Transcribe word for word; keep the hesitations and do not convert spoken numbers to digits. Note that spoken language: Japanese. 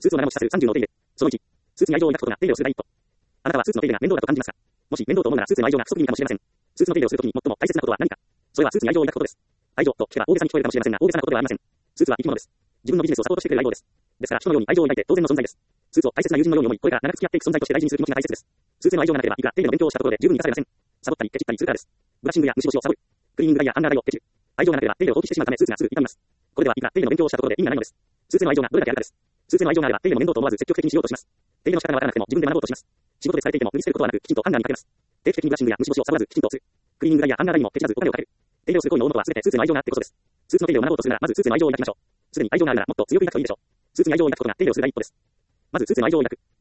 スーツを長持ちさせるさんじゅうのお手入れ。そのいち、スーツに愛情を抱くことが手入れをする第一歩。あなたはスーツの手入れが面倒だと感じますか？もし面倒と思うならスーツの愛情が不足気味かもしれません。スーツの手入れをするときに最も大切なことは何か？それはスーツに愛情を抱くことです。愛情と聞けば大げさに聞こえるかもしれませんが、大げさなことではありません。スーツは生き物です。自分のビジネスをサポートしてくれる愛情です。ですから人のように愛情を抱いて当然の存在です。スーツを大切な友人のように思い、これから長く付き合っていく存在として大事にする気持ちが大切です。スーツの愛情がなければいくら手入れの勉強をしたところで十分に出されません。サボったりケチったりするからです。ブラッシングや虫干しをサボる。クリーニング代やハンガー代をケチる。愛情がなければ手入れを放棄してしまうためスーツがすぐ傷みます。これではいくら手入れの勉強をしたところで意味がないのです。スーツの愛情がどれだけあるかです。スーツの愛情があれば手入れの面倒と思わず積極的にしようとします。手入れの仕方がわからなくても自分で学ぼうとします。仕事で疲れていても無理することはなくきちんとハンガーにかけます。定期的にブラッシングや虫干しをサボらずきちんとする。クリーニング代やハンガー代にもケチらずお金をかける。手入れをする行為の大元は全てスーツの愛情があってこそです。スーツの手入れを学ぼうとするならまずスーツの愛情を抱きましょう。すでに愛情があるならもっと強く抱くといいでしょう。スーツに愛情を抱くことが手入れをする第一歩です。まずスーツの愛情を抱く。